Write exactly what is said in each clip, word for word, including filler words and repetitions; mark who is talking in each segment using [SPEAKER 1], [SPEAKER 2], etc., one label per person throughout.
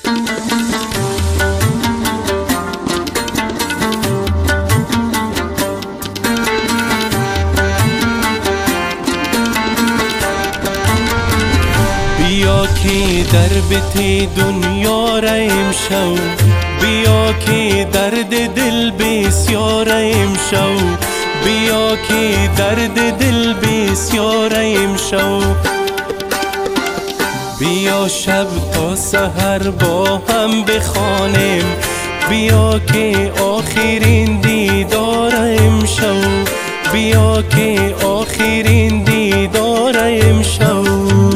[SPEAKER 1] بیا که در بیت دنیا را امشو، بیا که درد دل بسیار امشو، بیا که درد دل بسیار امشو. بیا شب تا سحر با هم بخوانیم، بیا که آخرین دیدار امشو، بیا که آخرین دیدار امشو.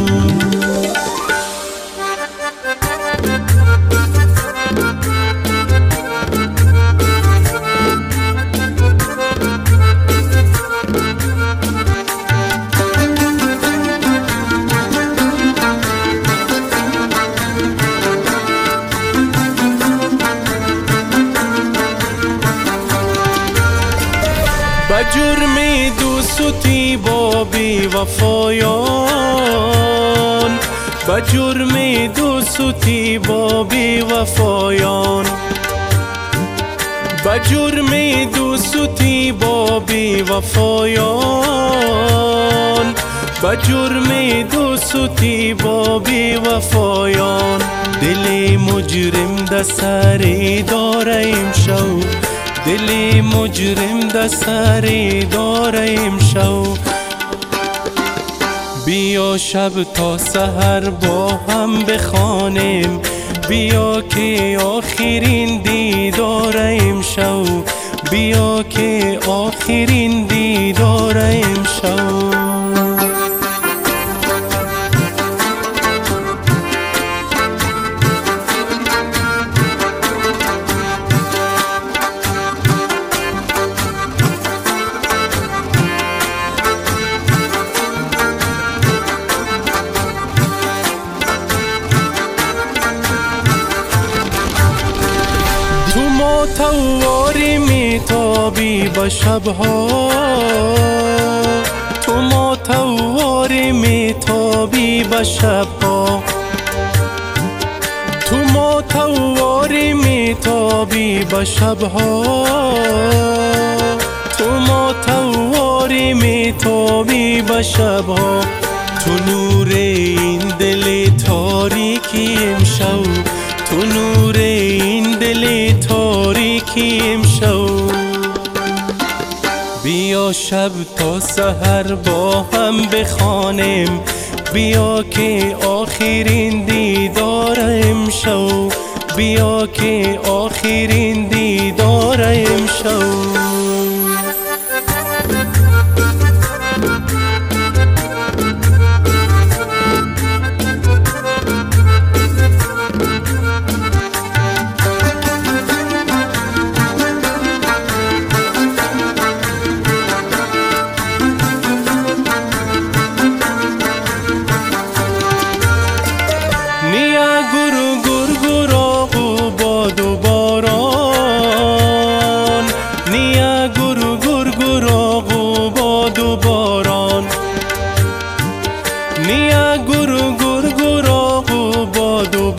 [SPEAKER 1] به جرم دوستی با بی وفایان، به جرم دوستی با بی وفایان، به جرم دوستی با بی وفایان، به جرم دوستی با بی وفایان. دل مجرم در سر دارم شو، دل مجرم در سر دارم شو. بیا شب تا سحر با هم بخوانیم، بیا که آخرین دیدارم شو، بیا که آخرین دیدارم شو. تواری میتابی به شبها، تو ما تواری میتابی به شبها، تو ما تواری میتابی به شبها، تو ما تواری میتابی به شبها. تو نور این دل تاریکی امشو، تو نور این دل تاریکی امشو. بیا شب تا سحر با هم بخوانیم، بیا که آخرین دیدار امشو، بیا که آخرین دیدار امشو. نیا گر گر گر آقو باد و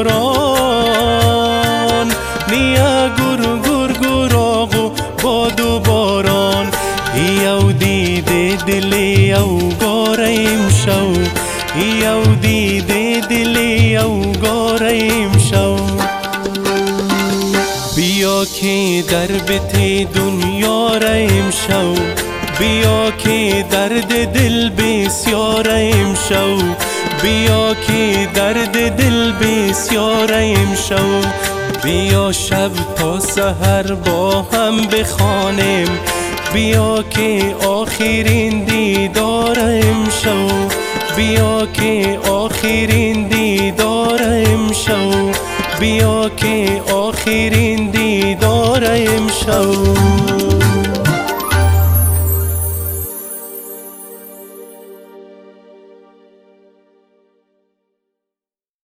[SPEAKER 1] باران، نیا گر گر گر آقو باد و باران. یو دیده دل یو گاریم شو، یو دیده دل یو گاریم شو. بیا که در بیت دنیا ریم شو، بیا که درد دل بسیار امشو، بیا که درد دل بسیار امشو. بیا شب تا سحر با هم بخوانیم، بیا که آخرین دیدار امشو، بیا که آخرین دیدار امشو، بیا که آخرین دیدار امشو.